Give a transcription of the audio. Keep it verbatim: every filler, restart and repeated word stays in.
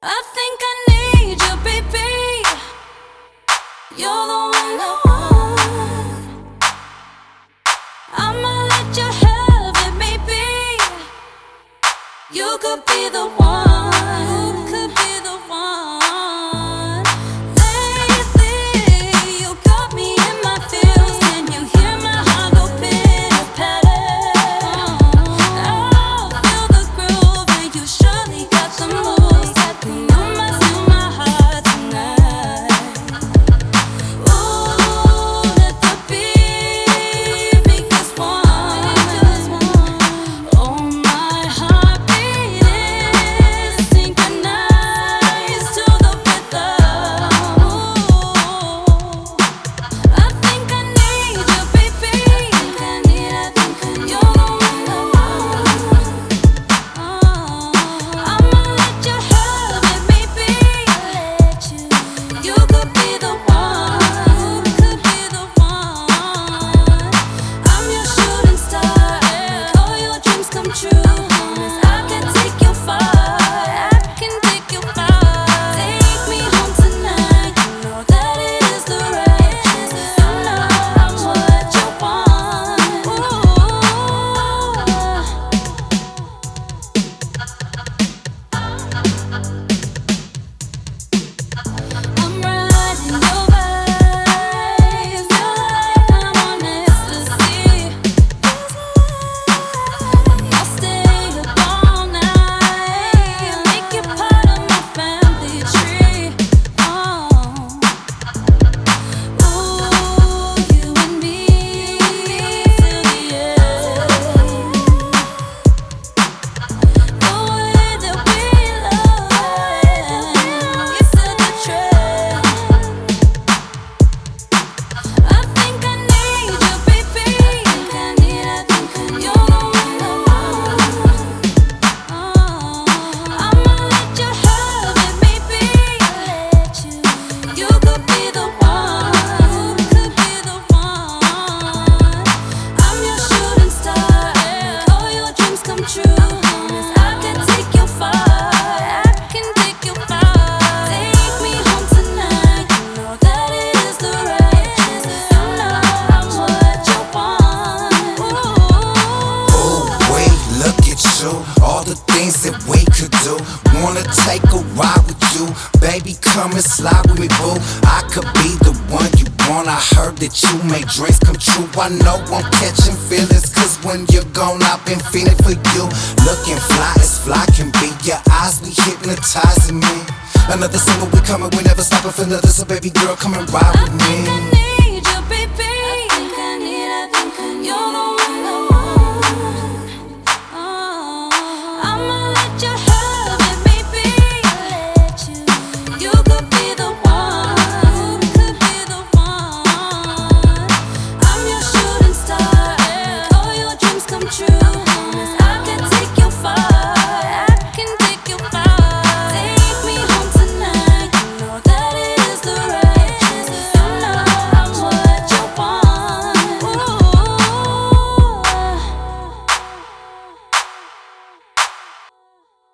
I think I need you, baby. You're the one I want. I'ma let you have it, maybe. You could be the one. You could be the one. Lately, you got me in my feels. Can you hear my heart go pitter patter? Oh, feel the groove, and you surely got the moves that can numb my, to my heart tonight. Ooh, let the beat make us one. Oh, my heartbeat is synchronized to the rhythm. Ooh, I think I need you, baby. I need, I think I need. You're the one I want. I'ma let you have it, maybe. Let you. You could be the one. You could be the one. I'm your shooting star. All your dreams come true. I can take you far. I can take you far. Take me home tonight. You know that it is the right choice. You know I'm what you want. I'm riding your vibe. Feel like I'm on ecstasy. I'll stay up all night, make it part of my family tree. Oh, ooh, you and me till the end. The way that we love, you set the trend. I think I need you, baby. I need, I think I need. You're the one I want. I'ma let you have it, maybe. Let you. You could be the one. You could be the one. I'm your shooting star. All your dreams come true. I can take you far. I can take you far. Take me home tonight. You know that it is the right choice. You know I'm what you want. Ooh, wait, look at you. All the things that we could do. Wanna take a ride with you. Baby, come and slide with me, boo. I could be the one you want. I heard that you make dreams come true. I know I'm catching feelings, cause when you're gone, I've been feeling for you. Looking fly as fly can be. Your eyes be hypnotizing me. Another single, we coming, we never stopping for another. So baby girl, come and ride with me.